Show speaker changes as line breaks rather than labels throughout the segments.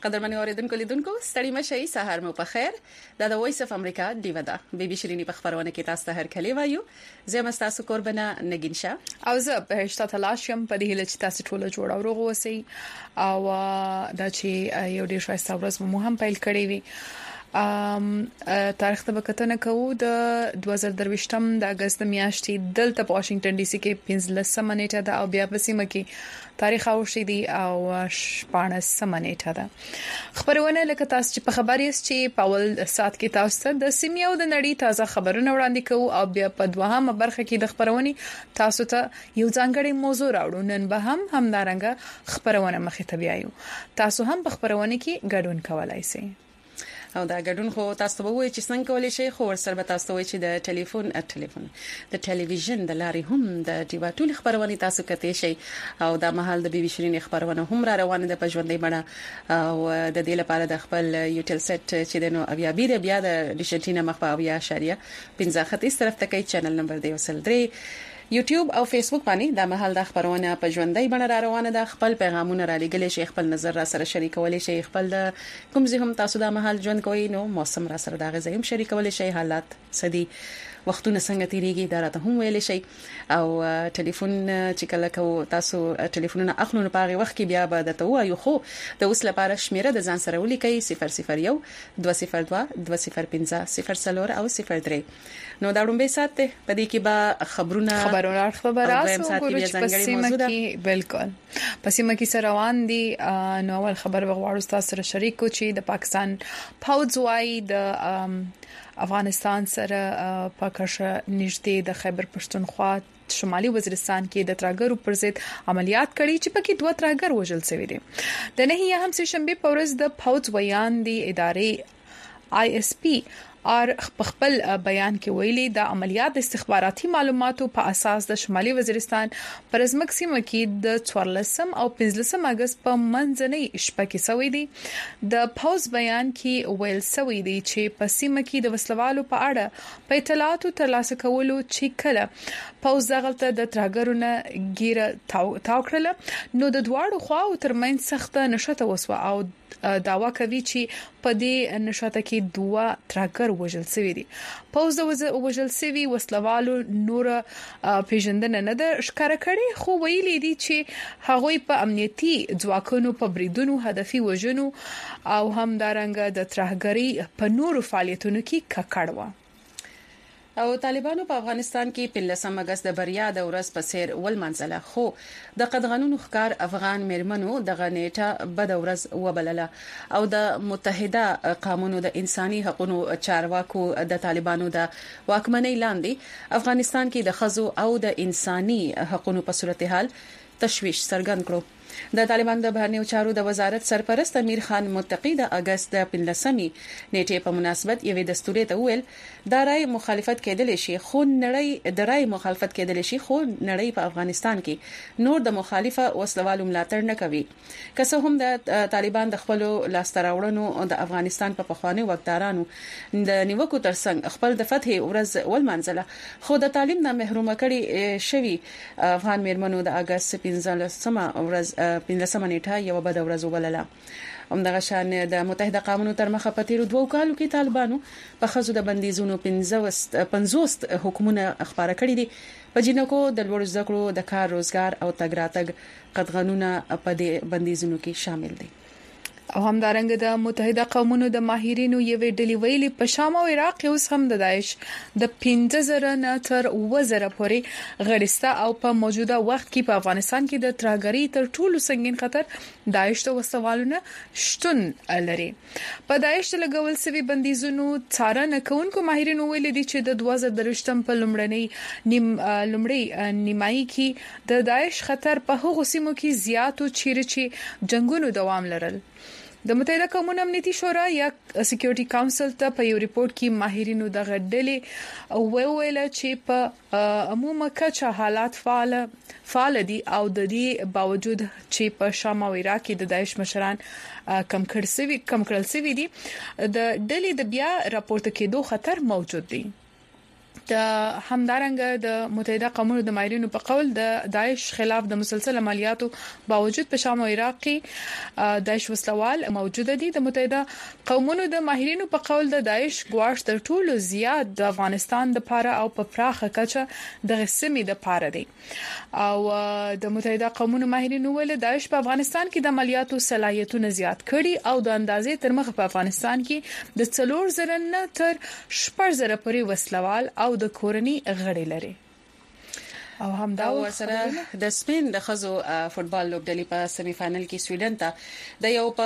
قدرمن اوریدونکو لیدونکو ستړي مشي سهار مو په خیر دا د وایس اف امریکا دیو ده بیبي شيرینی په خبرونه کې تاسو ته هر کلی وایو زه مستاسو قربانه نگینشا
او زه په هشته تلاشم په دې هله چې تاسو ټول جوړ او روغ وسی او دا چې یو ډیر ښایسته ورځ مو هم پیل کړی وي تاریخ ته وکتنه کوو د 2023م د اگست میاشتې دلته په واشنگټن ډي سي کې 15 نیټه ده او بیا په سیمه کې تاریخ اوشي دي او 14 نیټه ده خبرونه لکه تاسو چې په خبري چې پاول سات کې تاسو د سیمه او د نړۍ تازه خبرونه وړاندې کوو او بیا په دوهمه برخه کې د خبرونې تاسو ته یو ځانګړی موضوع راوړو نن به هم همدارنګه خبرونه مخې ته بیايو تاسو هم په خبرونه کې ګډون کولای شئ
او دا ګډون خو تاسو ته وایي چې څنګه کولای شئ خو ورسره به تاسو وایي چې د ټلیفون د ټلویزیون د لارې هم د ټیواتول خبرونه تاسو کته شي او د محل د بیبي شيرین خبرونه هم را روانه ده په ژوندۍ بڼه او د دې لپاره د خپل یوټل سیټ چې دنو بیا د ډیشنټینا مخ په 15 خط طرف ته کې چینل نمبر دی وسل 3 یوټیوب او فیسبوک باندې د محل د خبرونه په ژوندۍ بڼه را روانه ده خپل پیغامونه را لګل شي خپل نظر را سره شریکول شي خپل کوم زه هم تاسو د محل ژوند کوي نو موسم را سره د غزایم شریکول شي حالات سدي وختونه څنګه تیریږي دا راته هم ویل شي او ټلیفون چې کله کو تاسو ټلیفونونه اخلو په هغه وخت کې بیا به د تو یو خو د اوس لپاره شمیره د ځان سره ولیکي 001 202 205 او 03 نو دا ډومبه ساته په دې کې به خبرونه
ګورو چې پسیمه کې بالکل پسیمه کې سره روان دي نو اول خبر وغواړو تاسو سره شریکو چې د پاکستان پوځ وايي د افغانستان سره پاکشه نږدې د خیبر پښتونخوا شمالي وزیرستان کې د تراګرو پر ضد عملیات کړي چې پکې 2 تراګر وژل شوی دي د نه هم سه شنبه په ورځ د پوځ ویان دي ادارې ISP اور خپل بیان کې ویلي د عملیات استخباراتي معلوماتو په اساس د شمالي وزیرستان پر ازمک سیمه کې د 14 او 15 اگست په منځنۍ شپه کې سوي دي د پوز بیان کې ویل سوي دي چې په سیمه کې د وسلوالو په اړه په اطلاعاتو ترلاسه کولو چې کله پوز دغلطه د تراګرونه ګیره تاو کړل نو د دواړو خواو ترمن سخته نشته وسوه او داوا کوي چې په دې نشاته کې 2 تراګر وژل شوی دي پوز د وژل شوی وسلوالو نور پیژندنه نه ده ښکارا کړي خو ویلي دي چې هغوی په امنیتي ځواکونو په بریدونو هدفي وژنو او هم دارنګ د ترهګری په نورو فعالیتونو کې ککړ و
او طالبانو په افغانستان کې 15 اگست د بریا د ورځ په سیر ولمنځله خو د قدغنونو ښکار افغان مرمنو د غنیټه بد ورځ وبلله او د متحده قومونو د انساني حقوقو چارواکو د طالبانو د واکمنۍ لاندې افغانستان کې د خزو او د انساني حقوقو په صورتحال تشويش څرګند کړو د طالبان د بهرنیو چارو د وزارت سرپرست امیر خان متقی د اگست د 15 نیټه په مناسبت یوې دستوري ته ویل د رای مخالفت کېدل شي خو نړۍ د رای مخالفت کېدل شي خو نړۍ په افغانستان کې نور د مخالفه وسلوالو ملاتړ نه کوي که څه هم د طالبان د خپل لاستراوړنو د افغانستان په پخوانی وکټارانو د نیوکو ترڅنګ خپل د فتح ورځ ولمنځله خو د تعلیم نه محروم کړي شوی افغان مرمنو د اگست 15 ورځ 15 نیټه یو بد ورځ وبلله همدغه شان د متحده قومونو تر مخه په تیر 2 کالو کې طالبانو په خزو د بندیزونو 50 حکومتونه خبره کړې دي په جنکو د لوړ ذکرو د کار روزګار او تګ راتګ قدغنونه په دې بندیزونو کې شامل دي
او همدارنګه د متحده قومونو د ماهرینو یوې ډلې ویلي په شام او عراق اوس هم د داعش د 15000 نه تر 2000 پورې غړسته او په موجوده وخت کې په افغانستان کې د ترهګری تر ټولو سنگین خطر داعش ته وسوالونه شتون لري په داعش لګول سوي بندیزونو څارنه کوونکو ماهرینو ویلي دي چې د 2023م په لومړی نیمایي کې د داعش خطر په هغو سیمو کې زیاتو چیرې جنگونو دوام لرل د متحده قومونو امنیتي شورا یا سکیورټي کونسل ته په یو ریپورت کې ماهرینو د غډلې ویل چې په عمومي کچه حالات فعال دي او د دې باوجود چې په شام او عراق کې د داعش مشران کم کړل سوي دي د ډلې د بیا راپورته کېدو خطر موجود دی د همدارنګه د متحده قومونو د ماهرینو په قول د داعش خلاف د مسلسل عملیاتو باوجود په شام او عراق کې داعش وسلوال موجود دي. د متحده قومونو د ماهرینو په قول د داعش ګواښ تر ټولو زیات د افغانستان د پاره او په پراخه کچه د سیمې د پاره دي او د متحده قومونو ماهرینو ویل داعش په افغانستان کې د عملیاتو صلاحیتونه زیات کړي او د اندازې تر مخ په افغانستان کې د 4000 نه تر 4000 پورې وسلوال او د کورنۍ غړي لري. او همدا
سره د سپین د خزو فوتبال لوبډلې په سیمی فائنل کې سویډن ته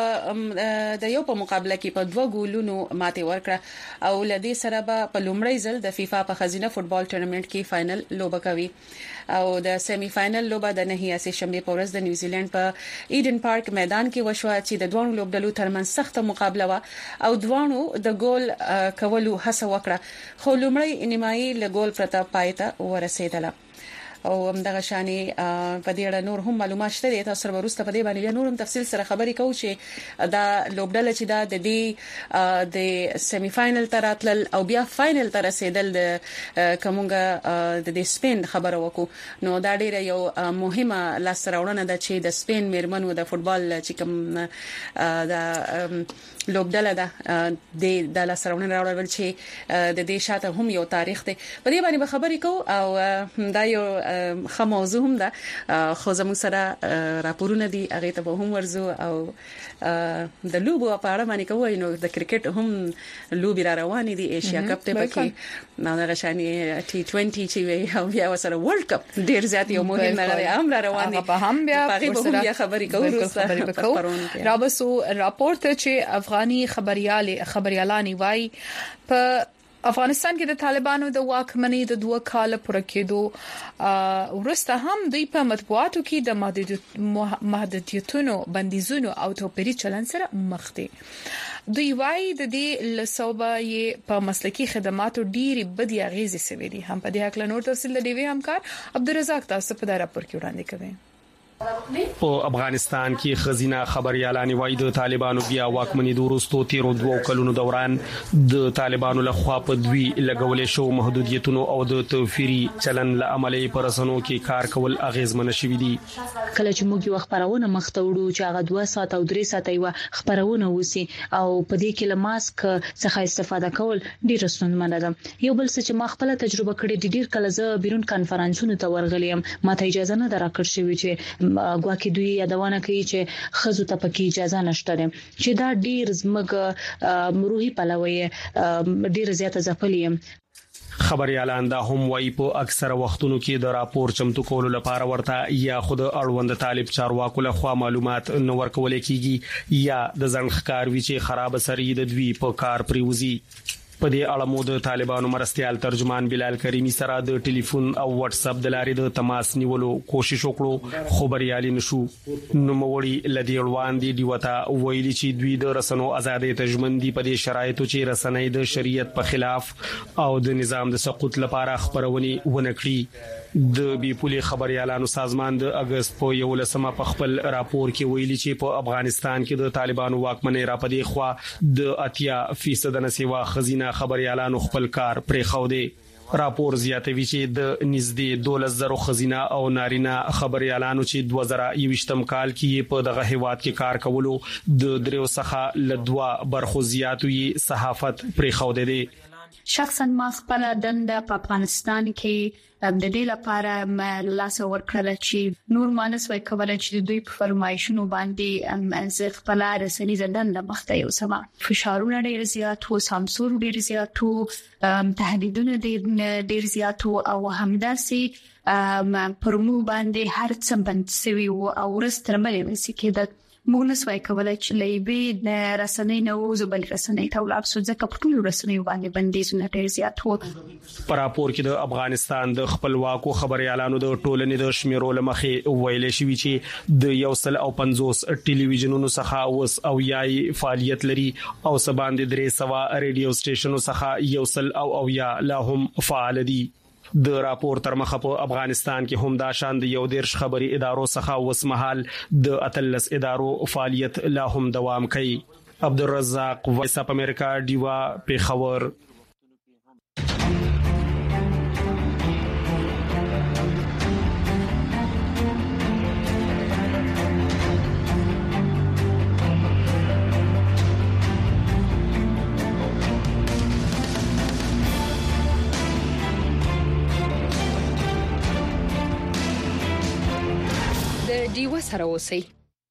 د یو په مقابله کې په 2 ګولونو ماته ورکړه او لدې سره په لومړی ځل د فیفا په خزینه فوتبال ټورنمنت کې فائنل لوبه کوي او د سیمی فائنل لوبه د نهایی سه شنبه په ورځ د نیوزیلند په ایډن پارک میدان کې وشوه چې د دوه لوبډلو ترمنځ سخت مقابله و او دوه د ګول کولو هڅه وکړه خو لومړی نیمایي له ګول پرته پایته ورسېدله او همدغه شاني په دې اړه نور هم معلومات شته. تاسو سره ورسته په دې باندې نور هم تفصیل سره خبرې کوو چې دا لوبډله چې دا د دې د سیمی فائنل تر راتلل او بیا فائنل تر رسیدل د کومګه د سپین خبره وکړو نو دا ډیره یو مهمه لاسراوړنه ده چې د سپین میرمنو د فوتبال چې کوم د لوبډله ده د لاسراوړنه راوړل چې د دې شاته هم یو تاریخ دی. په دې باندې خبرې کوو او دا یو خموزه هم ده خو زموږ سره راپورونه دي هغه ته به هم ورزو او د لوبو په اړه باندې کوو نو د کرکټ هم لوبي را روانې دي ایشیا کپ ته پکې نو هغه شاني ټي 20 چې وي او بیا وسره ورلد کپ ډیر زیات یو مهم نه هم را روان دي
په هم بیا
خبرې کوو
رابسو راپورټ چې افغاني خبريالانی وای په افغانستان کې د طالبانو د واکمنۍ د 2 کال پر کېدو ورسته هم دوی په مطبوعاتو کې د محدودیتونو بندیزونو او توپیري چلن سره مخ دي. دوی وايي د دې لسوبه یې په مسلکی خدماتو ډيري بدی اغیزې سوي دي. هم په دې حق له نور تفصیل د ډیوی همکار عبدالرزاق تاسو په دا راپور کې وړاندې کوي.
په افغانستان کې خزینه خبريالانی وایي د طالبانو بیا واکمنۍ د وروستو 13 کلونو دوران د طالبانو لخوا په دوی لګولې شو محدودیتونو او د توفیری چلن له عملي پرسنو کې کار کول اغیزمن شوي دي.
کله چې موږ یو خبرونه مخته وړو چې هغه 2 ساعت او 3 ساعت یو خبرونه وسی او په دې کې له ماسک څخه استفاده کول ډیر ستونزمن ده. یو بل څه چې ما خپل تجربه کړې ډیر کله زه بیرون کانفرنسونو ته ورغلم ماته اجازه نه درکړ شوې چې غواکې دوی یادونه کوي چې خزو ته پکې اجازه نشته ده چې دا ډیر زمګ روحي پلوي ډیر زیاته ځپلیم.
خبريالان دا هم وایي په اکثره وختونو کې د راپور چمتو کولو لپاره ورته یا خود اړوند طالب چارواکو له خوا معلومات نو ورکول کیږي یا د ځنخ کار وی چې خراب سری د دوی په کار پریوزي. په دې اړه مو د طالبانو مرستيال ترجمان بلال کریمی سره د ټلیفون او واتس اپ د لارې د تماس نیولو کوشش وکړو خو بریالي نشو. نو موړي لدی روان دي دیوتا ویلي چې دوی د رسنو ازادي تجمندي په دې شرایطو چې رسنۍ د شریعت په خلاف او د نظام د سقوط لپاره خبرونې ونکړي. د بیپولي خبريالانو سازمان د اگست په 11 په خپل راپور کې ویلي چې په افغانستان کې د طالبانو واکمنۍ را پدې خوا د 80% نه سیوا خزینه خبريالانو خپل کار پرې خو دی. راپور زیاتوي چې د نږدې 12,000 خزینه او نارینه خبريالانو چې 2021م کال کې په دغه هیواد کې کار کولو د دریو څخه لدوا برخو زیاتوي صحافت پرې خو دی.
شخصا ما خپل دنده په افغانستان کې د دې لپاره لاس ورکړل چې نور مانسوي کولای چې دوی په فرمایشونو باندې زه خپل رسنۍ زندان د مخته یو سما فشارونه ډیر زیات او سانسور ډیر زیات او تهدیدونه ډیر زیات او همداسې پرمو باندې هر څه بند سوي او ورسترملې وسی کې موږ نسوای کولای چې لېبي د رسنۍ نو زبل رسنۍ ته ولاب سو ځکه په ټول رسنۍ باندې بندیزونه ډېر زیات وو.
په راپور کې د افغانستان د خپلواکو خبريالانو د ټولنې د شمیرو لمخې ویلې شوی چې د 150 ټلویزیونونو څخه اوس او یای فعالیت لري او سباند 300 ریډیو سټیشنونو څخه 100 یا لا هم فعال دي. د راپور تر مخه په افغانستان کې هم دا شان د یو دیرش خبري ادارو څخه وسمحال د اتلس ادارو فعالیت لا هم دوام کوي. عبدالرزاق وایس اپ امریکا دیوا پیښور.
ډیوه سره اوسئ.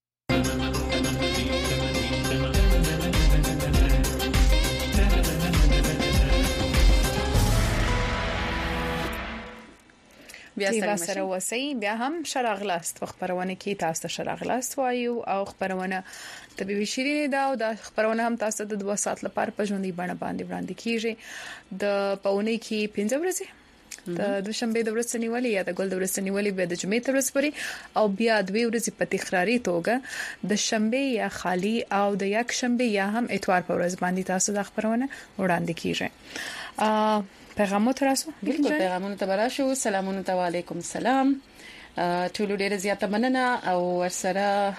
بیا سره وسی بیا هم شراغلاست خبرونه کې تاسو شراغلاست وایو او خبرونه طبيعي شیرین دا او د خبرونه هم تاسو د 2 ساعت لپاره په ژوندۍ باندې وړاندې کیږي د پاونې کې 15 ورځې د دوشنبه د ورځې نیولې یا د ګل د ورځې نیولې به د جمعې تر ورځې پورې او بیا 2 ورځې په تکراری توګه د شنبه یا خالی او د یک شنبه یا هم اتوار په ورځ باندې تاسو د خبرونه وړاندې کیږي. پیغامونه تراسو
بالکل پیغامونه تبراشو. سلامونه علیکم السلام. ټول ډیره زیاته مننه او ورسره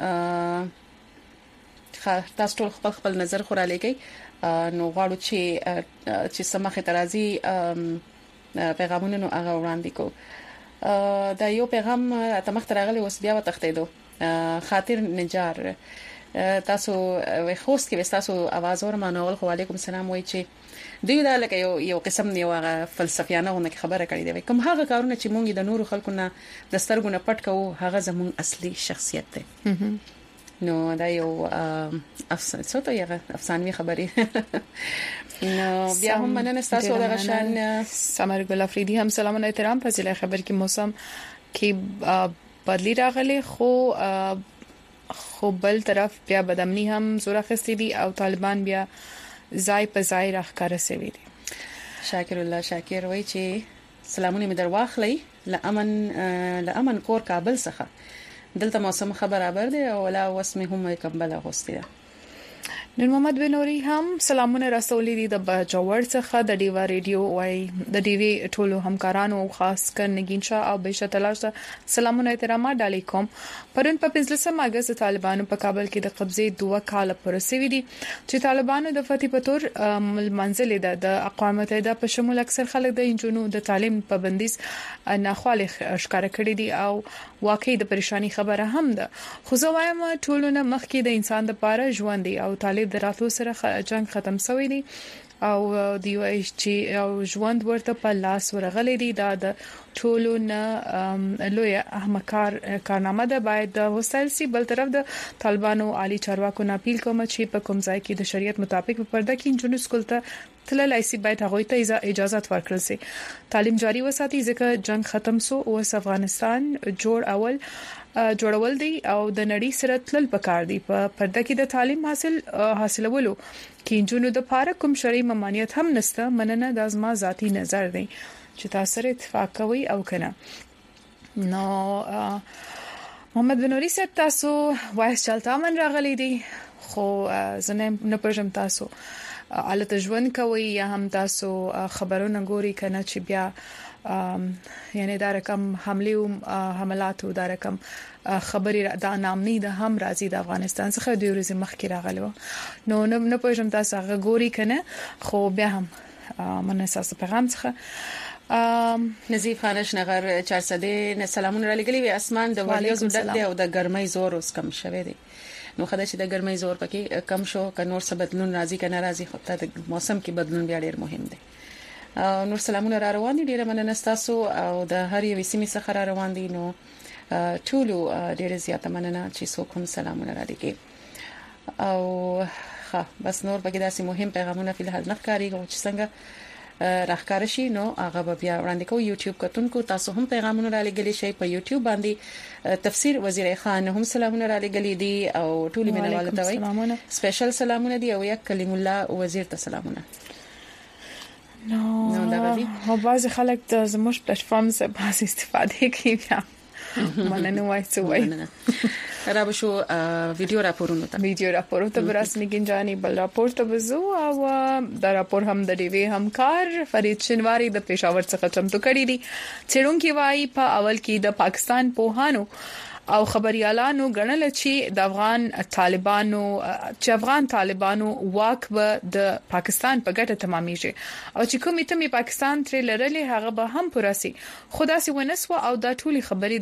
تاسو ټول خپل نظر خورا لګي نو غواړو چې سمخه ترازی پیغامونه نو هغه وړاندې کو. دا یو پیغام تمخ ترغلی اوس بیا وتختیدو خاطر نجار تاسو خوست کې تاسو आवाज ورمانول خو علیکم السلام وای چې دوی دا لکه یو قسم دی واغه فلسفیانه ونه خبره کړې دی کوم هغه کارونه چې مونږ د نورو خلکو نه د سترګو نه پټ کوو هغه زموږ اصلي شخصیت دی. نو دا یو افسانوي خبري نو بیا هم مننه تاسو د غشان
سمر ګل افریدي هم سلام او احترام. په ځله خبر کې موسم کې بدلی راغلي خو بل طرف بیا بدامني هم زوره خستې دي او طالبان بیا زای په زای راخکاره سوي دي.
شاکر الله شاکر وای چې سلامونه می در واخلې لامن کور کابل څخه دلته موسم برابر دی او لا وسمه هم کمبله غوستي.
نور محمد بنوري هم سلامونه رسولي دي د بجوړ څخه د ډیوا ریډیو وای د ډیوی ټولو همکارانو خاص کر نگین شاه او بهشت تلاش سلامونه احترامات علیکم. پرون په 15 اگست طالبانو په کابل کې د قبضې 2 کال پر سوي دي چې طالبانو د فتح پتور منزل د اقوام متحده په شمول اکثر خلک د انجونو د تعلیم پابندیز ناخواله ښکار کړی دي او واقعي د پریشانی خبره هم ده. خو زه وایم ټولونه مخکې د انسان لپاره ژوند دی او طالب دراتو سره جنگ ختم شوی دی او دی وای چې ژوند ورته په لاس ورغلې دي دا د ټولو نه لوی احمقار کارنامه ده باید د وسایل سی بل طرف د طالبانو عالی چارواکو نه اپیل کوم چې په کوم ځای کې د شریعت مطابق په پرده کې جنونو سکول ته تللای سي باید هغه ته اجازه ورکړل سي تعلیم جاری وساتي ځکه جنگ ختم سو او افغانستان جوړول دي او د نړۍ سره تلل پکار دي په پرده کې د تعلیم حاصلولو کې جنونو د پاره کوم شرعي ممانعت هم نشته. مننه د ازما ذاتی نظر دی چې تاسو سره اتفاق کوي او کنه. نو محمد بنوري صاحب تاسو وایس چلتا من راغلي دي خو زنه نه پرجم تاسو حالت ژوند کوي یا هم تاسو خبرونه ګوري کنه چې بیا یعنی دا رقم حملات او دا رقم خبري دا نامني د هم راځي د افغانستان څخه د ورځې مخکې راغلو نو نه پوهیږم تاسو هغه ګوري کنه خو بیا هم من اساس پیغام څخه
نظیف خانش نغر 400 نه سلامونه را لګلې وي اسمان د وریځو ډک دی او د ګرمۍ زور اوس کم شوه دی نو خدای چې د ګرمۍ زور پکې کم شو ک نور څه بدلون راځي کنه راځي خو ته د موسم کې بدلون بیا ډیر مهم دی. نور سلامونه را روان دي ډیره مننه تاسو او د هر یو سیمې څخه را روان دي نو ټولو ډیره زیاته مننه چې څوک هم سلامونه را لګي او بس نور بګی داسې مهم پیغامونه په الحال نه ښکاری او چې څنګه راخکار شي نو هغه بیا وړاندې کو یوټیوب کتونکو تاسو هم پیغامونه را لګلی شي په یوټیوب باندې تفسیر وزیر خان هم سلامونه را لګلی دي او ټول مینوال ته وي سپیشل سلامونه دي او یک کلیم الله وزیر ته سلامونه.
نو دا غوډي هو باز خلک د زموږ پلیټ فارم څخه باز استفاده کوي بیا مننه وایڅ وای
را بشو ویډیو راپورونه
ته براسنی گنجانی بل راپور ته وزو او دا راپور هم د ډیوی همکار فرید شنواری د پېښور څخه چمتو کړی دي. چیرونکو وای په اول کې د پاکستان پوهانو او خبريالانو غنل چې د افغان طالبانو واک به د پاکستان په ګټه تمامېږي او چې کومې ته پاکستان تر لرلې هغه به هم پراسي خدا سي ونسو او دا ټولي خبرې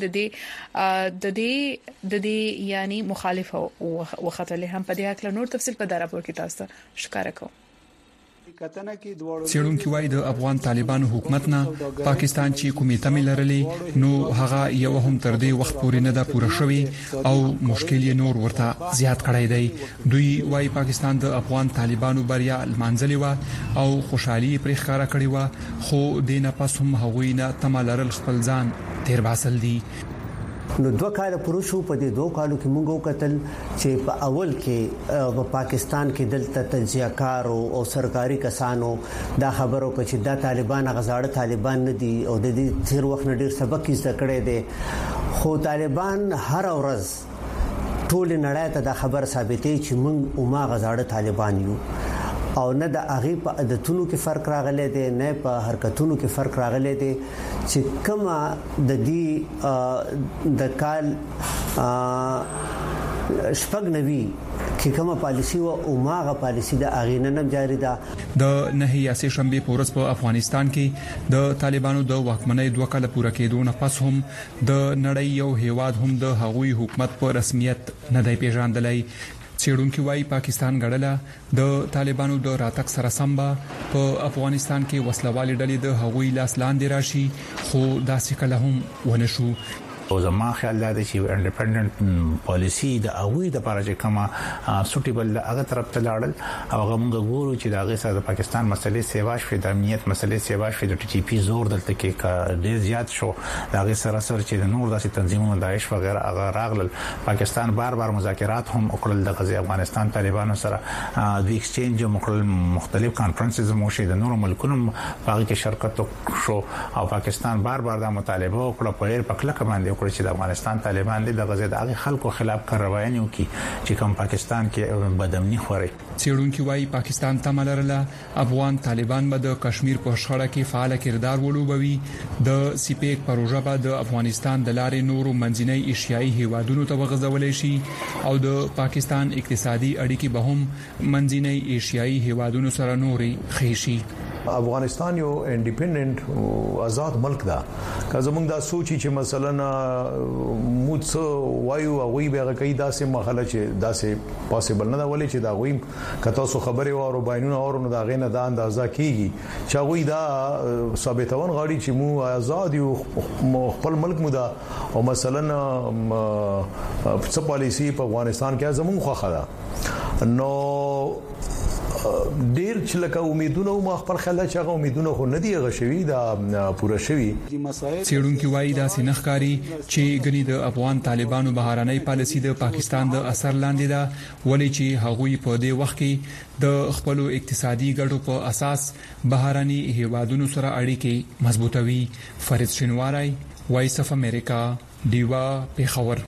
د دې یعنی مخالفه وختلې هم په دې اړه نور تفصیل په دراپور کې تاسو ښکارا کوم.
څېړونکو وايي د افغان طالبانو حکومت نه پاکستان چې کومې تمې لرلې نو هغه یو هم تر دې وخت پورې نه ده پوره شوی او مشکل یې نور ورته زیات کړی دی. دوی وايي پاکستان د افغان طالبانو بریا لمانځلې و او خوشحالي پرې ښکارا کړې و، خو د نه پس هم هغوی نه تمه لرل خپل ځان تیر باسل دي.
نو 2 کال پروشو په دې 2 کالو کې موږ وکتل چې په اول کې په پاکستان کې دلته تجزیه‌کارو او سرکاري کسانو دا خبرو کوي چې دا طالبان غزاړه طالبان نه دي او د دې تیر وخت نه ډیر سبق زده کړی دي، خو طالبان هر ورځ ټول نړۍ ته دا خبر ثابتې چې موږ او ما غزاړه طالبان یو او نه د هغه په عادتونو کې فرق راغلی دی، نه په حرکتونو کې فرق راغلی دی چې کما د دې د کال شپږنوي کې کومه پالیسی او ماغه پالیسی د اغینه نم جاری ده.
د نهي سه شنبه پورس په افغانستان کې د طالبانو د واکمنۍ 2 کال پوره کېدو نه پس هم د نړۍ یو هیواد هم د هغوی حکومت په رسمیت نه دی پیژندلای. څېړونکو وايي پاکستان غړله د طالبانو د راتګ سره سمبا په افغانستان کې وسلوالې ډلې د هغوی لاس لاندې راشي، خو داسې کله هم ونه شو.
او زما خیال دا دی چې انډیپندنت پالیسی د اوی د پروژې کما سوټیبل هغه طرف ته لاړل او هغه موږ ګورو چې د هغه سره د پاکستان مسلې سیواش په د امنیت مسلې سیواش په د ټي ټي پی زور دلته کې ډیر زیات شو. د هغه سره چې د نور داسې تنظیمونو داعش وغیرہ هغه راغلل. پاکستان بار مذاکرات هم وکړل د غزي افغانستان طالبانو سره د ایکسچینج وکړل، مختلف کانفرنسز مو شي د نور ملکونو په هغه کې شرکت شو او پاکستان بار د مطالبه وکړه په هر پکله باندې چې د افغانستان طالبان د غزه د خلکو خلاف کاروایي وکړي چې کوم پاکستان کې بدامني خوري.
څېړونکو وايي پاکستان تمه لرله افغان طالبان به د کشمیر په شخړه کې فعال کردار ولوبوي. د سیپیک پروژه به د افغانستان د لارې نورو منځنۍ ایشیایي هیوادونو ته وغځولې شي او د پاکستان اقتصادي اړیکې به هم منځنۍ ایشیایي هیوادونو سره نورې خېشي.
افغانستان یو انډیپندنت او آزاد ملک ده. که زمونږ دا سوچي چې مثلا موږ وایو هغه به کوي داسې مخاله چې داسې پاسبل نه دا ولې چې دا غویم کته سو خبره واره باینونه اور نو دا غینه د اندازه کیږي چې هغه دا ثابتون غاړي چې مو آزاد یو خپل ملک مو دا او مثلا څه پالیسی په افغانستان کې زمونږ خوخه ده نو ډیر چې لکه امیدونه او خپل خیال چې هغه امیدونه خو نه دی غشوي دا پوره شوی.
څېړونکو وايي دا سینخکاری چې غني د افغان طالبانو بهراني پالیسی د پاکستان د اثر لاندې ده، ولې چې هغوی په دې وخت کې د خپل اقتصادي ګټو په اساس بهراني هیوادونو سره اړیکې مضبوطوي. فرید شینواری، وایس اف امریکا، دیوا پیښور.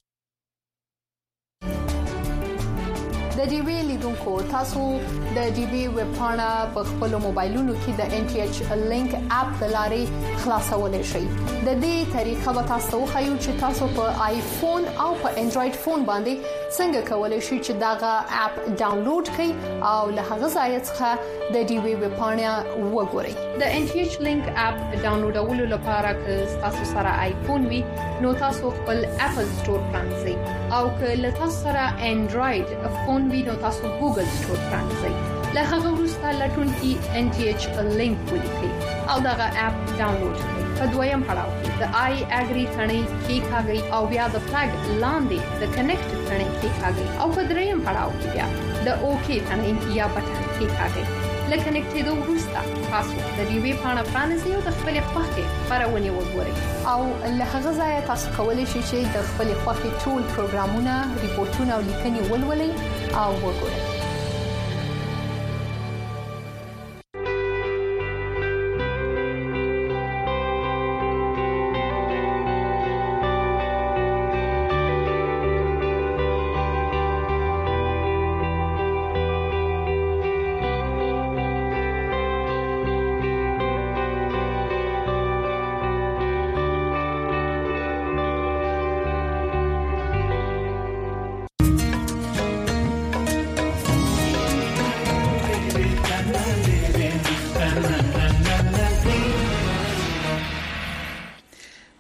د ډي وی لیدونکو تاسو د ډي وی ویب پاڼه په خپل موبایلونو کې د ان ټي ایچ لینک اپ د لارې خلاصولای شئ. د دې طریقه به تاسو خو چې تاسو په آیفون او په انډراید فون باندې څنګه کولای شئ چې داغه اپ ډاونلوډ کړئ او له هغه ځای څخه د ډي وی ویب پاڼه وګورئ. د ان ټي ایچ لینک اپ ډاونلوډولو لپاره که تاسو سره آیفون وي نو تاسو خپل اپل سٹور پرانځئ او که له تاسو سره انډراید فون وي نو تاسو ګوګل سٹور پرانځئ. له هغه وروسته لټون کې ان ټي ایچ لینک ولیکئ او دغه اپ ډاونلوډ کړئ. په دویم پړاو کې د آی اګری ثنې کې کاږئ او بیا د فلګ لاندې د کنیکټ ثنې کې کاږئ او په دریم پړاو کې بیا د اوکی ثنې یا بټن کې کاږئ. لکه کنیکټېدو وروسته تاسو د ډي وی پاڼه پرانیزئ او د خپل خوښې خبرونه وګورئ او له هغه ځای تاسو کولی شئ چې د خپل خوښې ټول پروګرامونه، ریپورتونه او لیکنې ولولئ او وګورئ.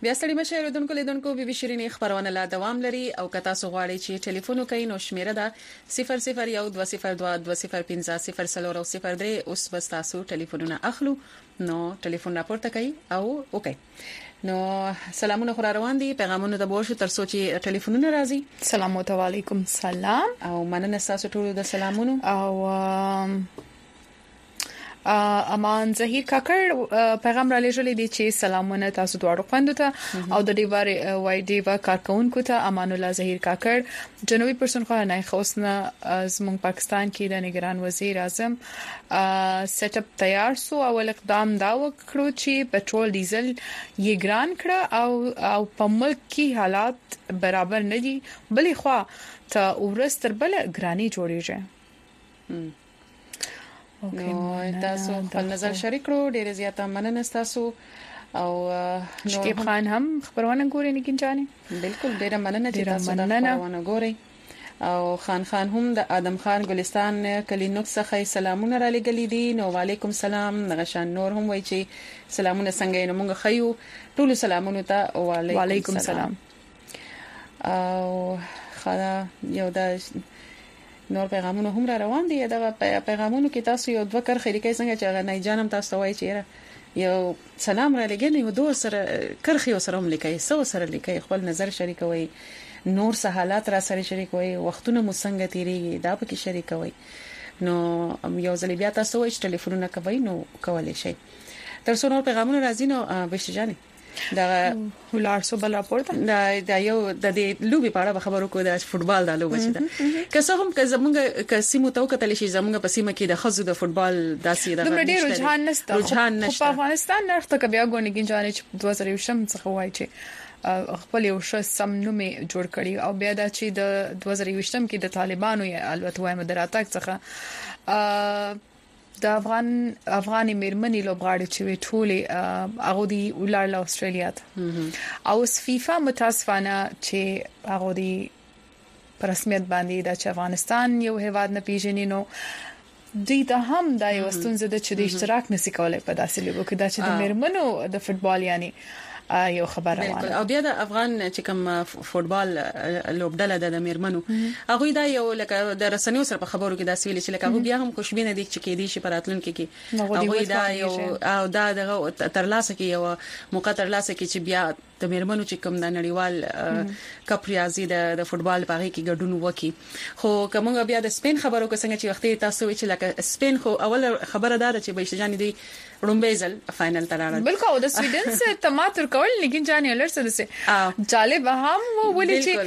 بیا ستړي مشه لیدونکو بي بي شيرين خبرونه لا دوام لري او کتا سو غواړي چې ټلیفون وکړي نو شمیره ده 001202205003 اوس بس تاسو ټلیفونونه اخلو نو ټلیفون راپورته کوي او اوکي نو سلامونه خو روان دي پیغامونه د بوشو تر سوچي ټلیفونونه راځي.
سلام علیکم سلام
او مننه تاسو ټول د سلامونو
او امان زهیر کاکړ پیغام را لېږلی دی چې سلامونه تاسو دواړو خوندو ته او د ډیوار وای ډیوا کارکونکو ته امان الله زهیر کاکړ جنوبي پښتونخوا نه خوسنه زموږ پاکستان کې د نگران وزیر اعظم سیټ اپ تیار سو اول اقدام دا وکړو چې پټرول ډیزل یې ګران کړ او په ملک کې حالات برابر نه دي بلې خو ته ورستر بل ګرانی جوړیږي.
نو تاسو په نظر شریک کړو ډیره زیاته مننه تاسو او
شکیب خان هم خبرونه ګوري نه کینځاني
بالکل ډیره مننه چې تاسو دا خبرونه ګوري او خان هم د ادم خان ګلستان کلینوک څخه سلامونه را لګلې دي نو وعلیکم سلام نغشان نور هم وای چې سلامونه څنګه یې موږ خيو ټول سلامونه ته وعلیکم سلام او خدا یو د نور پیغامونه هم را روان دي دا پیغامونه کې تاسو یو دوه کرخې لیکي څنګه چې نه جانم تاسو وایي چې یو سلام را لګنی و دوه سره کرخې سره هم لیکي سره لیکي خپل نظر شریکوي نور سه حالات را سره شریکوي وختونه مو څنګه تیریږي دا پکې شریکوي نو یو ځل بیا تاسو وایي ټلیفونونه کوي نو کولای شي تر څو نور پیغامونه راځي نو بشجاني دا
ولارسو بل راپورته
دا یو د دې لوبي په اړه خبرو کو د فوتبال د لوبه چې دا که څه هم که زمونږ کسیمو تو کتل شي زمونږ په سیمه کې د خزو د فوتبال داسې د
رجحان نشته په افغانستان نرخته کبیا غونډه جانې 2020 څخه وایي چې خپل یو ش سم نومې جوړ کړي او بیا دا چې د 2020 کې د طالبانو یا البته وایم دراتک څخه د افغاني میرمنې لوبغاړي چې ټولې هغه دی ولر استرالیا ته او فیفا متاسفانه چې هغه دی پر رسمیت باندې د افغانستان یو هیواد نه پیژني نو دوی ته هم دا یو ستونزه ده چې د اشتراک نسی کولای په داسې لوبو کې دا چې د میرمنو د فوتبال یعنی یو خبر روانه
او بیا د افغان چې کوم فوتبال لوبډله د میرمنو هغه دا یو لکه د رسنیو سره په خبرو کې دا سویل چې لکه هغه بیا هم خوشبینه دي چې کې دي چې پراتلونکو کې هغه دا یو او دا ترلاسه کې یو موقع ترلاسه کې چې بیا د میرمنو چې کوم د نړیوال کپ ریاضي د فوتبال په هغه کې ګډون وکي خو کومه بیا د سپین خبرو کو څنګه چې وخت تاسو چې لکه سپین خو اول خبره ده چې بهشجاني دي رومبېزل فائنل ته راغله
بالکل او د سویډن سره تماتر کول لیکن جاني الر سره سه جالب هم ولې چې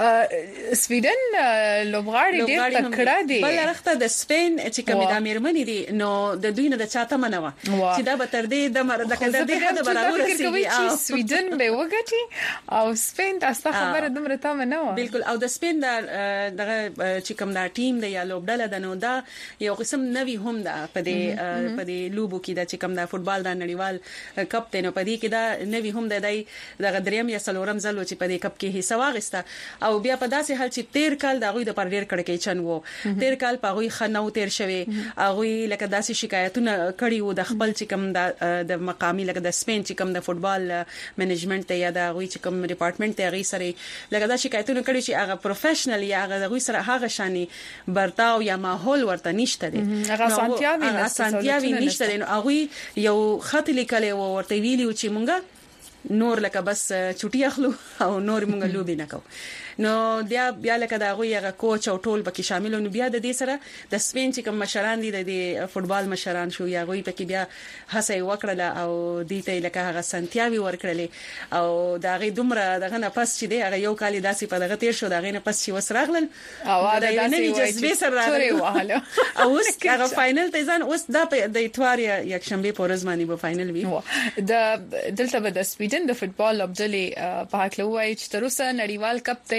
سویډن لوبغاړي ډېر تکړه دي
بل رخته د سپین چې کوم د میرمنې دي نو د دوی نه د چاته منوه چې دا به تر دې د مرده کده دې حد برابر رسیدي
چې سویډن به وګټي او سپین تاسو خبره دومره تام نه و
بالکل او د سپین دغه چې کوم دا ټیم دی یا لوبډله د نو دا یو قسم نوی هم ده په دې لوبو کې د چې کوم دا فوتبال د نړیوال کپ ته نو په دې کې دا نوی هم د دغه دریم یا سلورم ځل چې په دې کپ کې حصہ واغسته او بیا په داسې حال چې 13 کال دا غوي د پر ډیر کړکې چن وو 13 کال په غوي خنو تیر شوی غوي لکه داسې شکایتونه کړي وو د خپل چې کوم د مقامي لکه د سپین چې کوم د فوتبال منیجمنت ته یا د غوي چې کوم ډپارټمنټ ته غي سره لکه دا شکایتونه کړي چې هغه پروفیشنل یا هغه غوي سره هغه شاني برتاو یا ماحول ورته نشته دي
هغه
سانتیاوي نشته دي هغه یو خط لیکلی ورته ویلیو چې مونږه نور لکه بس چټي اخلو او نور مونږ لوبي نه کوو نو بیا لکه دا غوي هغه کوچ او ټول پکې شامل نو بیا د دې سره د سپین چې کوم مشران دي د فوتبال مشران شو یا غوي پکې بیا هڅه وکړه او دې ته لکه هغه سنتیاوي ورکړلې او دا غي دومره دغه نه پس چې دی هغه یو کال داسې په دغه تیر شو دا غي نه پس چې وسراغلل
او دا
نه جذبه سره راغلی او اوس هغه فائنل ته ځان اوس دا د اتوار یک شنبه په ورځ باندې به فائنل وي
د دلته د سویډن د فوتبال لوبډلې په هکله وایي چې تر اوسه نړیوال کپ ته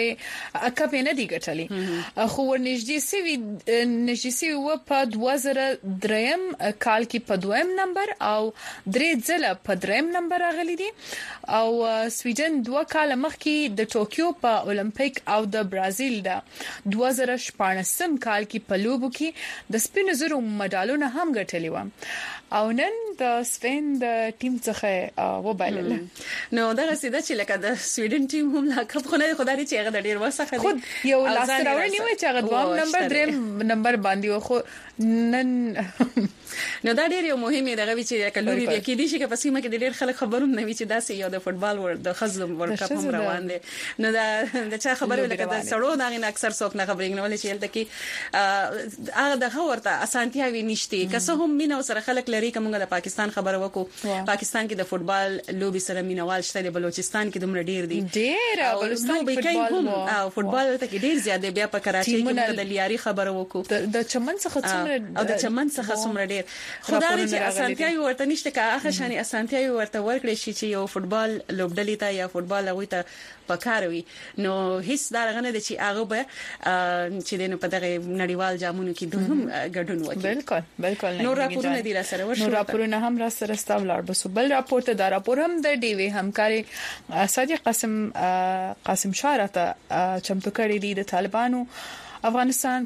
کپ نه دی ګټلې خو ورنږدې سي و په 2003 کال کې په 2م نمبر او 3 ځله په 3م نمبر راغلي دي او سویډن 2 کال مخکې د ټوکیو په اولمپیک او د برازیل د 2014 کال کې په لوبو کې د سپینو زرو مډالونه هم ګټلي و او نن د سپین د ټیم څخه وبایلل
نو دا رسیده چې لکه د سویډن ټیم هم لا کپ خو نه خدای چې هغه د ډیر وسخه دي
خود یو لاس راوړنی و چې هغه 2م نمبر 3م نمبر باندې خو نن
نو دا ډیر یو مهمه دغه چې کلوري د کې دي چې په سیمه کې ډیر خلک خبرونه نه وي چې دا سې یو د فوتبال ور د خزم ورلد کپ هم روان دي نو دا د چا خبره لکه د سړو دا نه اکثر څوک نه خبرې نه ولې چې هلته کې هغه د ورته اسانتیا وي نشته که څه هم مینه سره خلک لري کومه د پاکستان خبره وکړو پاکستان کې د فوتبال لوبي سره مینوال شته د بلوچستان کې دومره ډیر دي
ډیر
بلوچستان فوتبال او فوتبال ته کې ډیر زیات بیا په کراچي کې د لیاري خبره وکړو
د چمن څخه څومره
او د چمن څخه څومره ډیر خدای دې اسانتیا ورته نشته که هغه شان اسانتیا ورته ورکړي شي چې یو فوتبال لوبډلې ته یا فوتبال هغه ته پکاروي نو هیڅ دا غنه د چې هغه به چې دنه په دغه نړیوال جامونو کې دوهم ګډون وکړي
بالکل
نو راپورونه دي را سره ورشي
نو راپورونه هم را سره ستاولار بس بل راپور ته دا راپور هم د ډي وی همکاري صادق قاسم شارته چمتو کړی دی د طالبانو افغانستان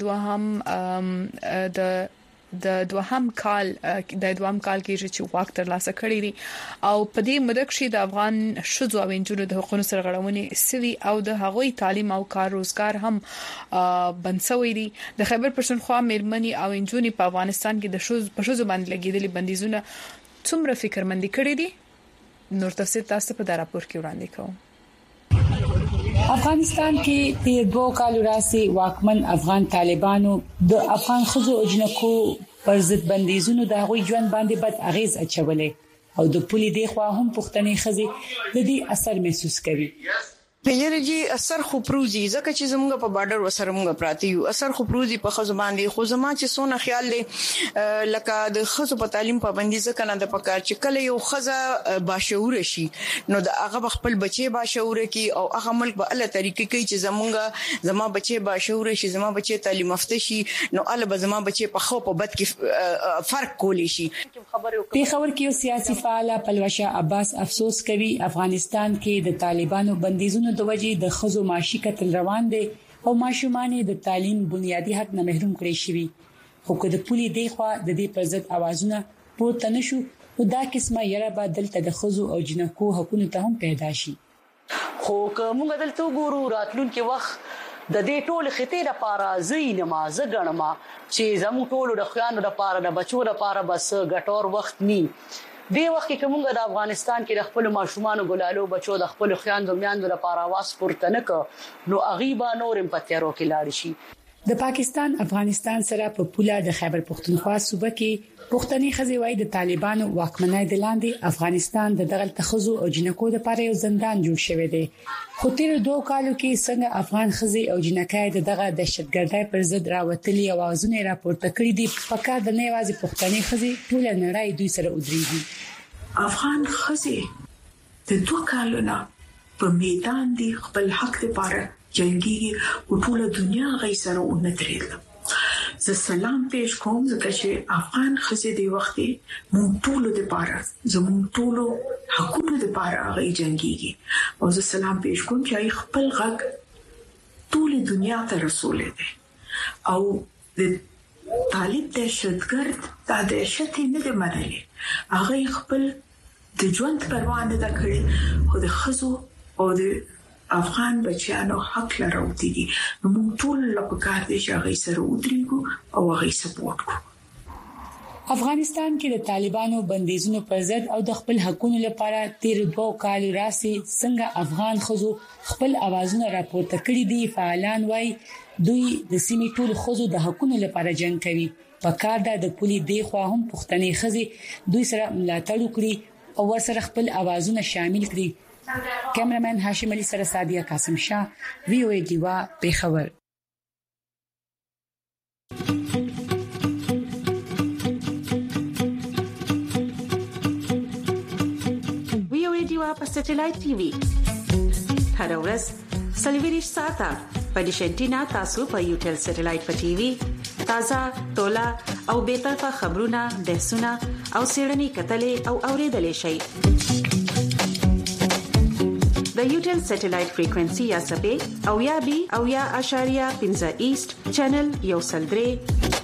کې د دوهم کال کې چې واک تر لاسه کړی دي او په دې مدد کې د افغان شذو او انجونو د حقوقو سرغړونې سوي او د هغوی تعلیم او کار روزګار هم بنسوي دي د خیبر پښتونخوا مېرمنې او انجونې په افغانستان کې د شذو باندې لګیدلي بندیزونه څومره فکرمندي کړی دي نور تفصیل تاسو په دا راپور کې وړاندې کوم
افغانستان کې په 2 کالو راسي واکمن افغان طالبانو د افغان خزو او جنکو پر ضد بندیزونو د غوي ژوند باندې بد اغیز اچولې او د پولي دی خوا هم پښتنې خزي د دې اثر محسوس کوي
پیری جی اثر خو پروزي ځکه چې زموږ په بارډر وسره موږ پراتی یو اثر خو پروزي په خزو باندې خو زما چې سونه خیال لې لکه د خزو په تعلیم پابندي ځکه نه د پکار چې کله یو خزه باشعور شي نو د هغه خپل بچي باشعور کی او هغه ملک په الله طریقې کوي چې زما بچي باشعور شي زما بچي تعلیم یافته شي نو الله زما بچي په خو په بد کې فرق کولی شي
په خبر کې سیاسي فعال پلوشه عباس افسوس کوي افغانستان کې د طالبانو بندیزونو د وجې د خزو معاشي قتل روان دي او ماشومان د تعلیم بنیادی حق نه محروم کړي شوی خو که د پولي دی خوا د دې پر ضد اوازونه پورته نشو او دا قسمه یره بدل ته د خزو او جنکو حقوقو ته هم پیدا شي
خو کومه دلته ګورو راتلونکي وخت د دې ټول خطې لپاره زین مازه غنما چې زمو ټول د خیانو لپاره د بچو لپاره بس ګټور وخت ني دی وخت کې کومه د افغانستان کې د خپل ماشومان ګلالو بچو د خپل خیاندو میاندو لپاره واس پورته نه ک نو اغيبا نورم پتیرو کې لاړ شي
د پاکستان افغانستان سره په پوله د خیبر پښتونخوا صوبه کې پښتني خزي وای د طالبانو واکمنۍ د لاندې افغانستان د دغه تخزو او جنکو لپاره یو زندان جوړ شوی دی خو تیر 2 کالو کې څنګه افغان خزي او جنکای دغه دهشتګردۍ پر ضد راوتلي اوازونه راپورته کړي دي په کار د نوازي پښتني خزي ټول نړۍ دوی سره ودرېږي
افغان خزي د 2 کالو نه په میدان دی خپل حق لپاره جنگي او ټول دنیا غي سره ونترېږي زه سلام پېښ کوم ځکه چې افغان خزي دی وخت مونږ ټول د پاره زموږ ټول حقوقو د پاره غي جنگيږي او زه سلام پېښ کوم چې خپل غږ ټول دنیا ته رسول دي او د طالب دهشتګرد د دهشت نه دی منلي هغه خپل د ژوند پروا نه دا کړی خو د خزو او د افغان بچیانو حق لرونکي دي نو موږ ټول لپاره د شاغي سره ودرېګو او هغه سپورټ کو
افغانستان کې د طالبانو بندیزونو پر ضد او د خپل حقوقو لپاره تیر 2 کال راسي څنګه افغان خزو خپل اوازونه راپورته کړي دي فعالان وای دوی د سیمې ټول خزو د حقوقو لپاره جنگ کوي په کار د پولي دی خو هم پښتني خزي دوی سره ملاتړ وکړي او ورسره خپل اوازونه شامل کړي کیمرمن هاشم علي سره سادیا قاسم شاه وی او ای دیوا پیښور
وی او ای دیوا په سټلایټ ټي وي هر ورځ سلویریش ساته په ډیشنټینا تاسو په یوټل سټلایټ په ټي وي تازه تولا او به طرفه خبرونه بحثونه او سیړنی کتلې او اوریدلې شي د یوټل سټلایټ فریکوئنسي یا سبې او یا بي او یا اشاریه 15 ایست چینل یو سلدري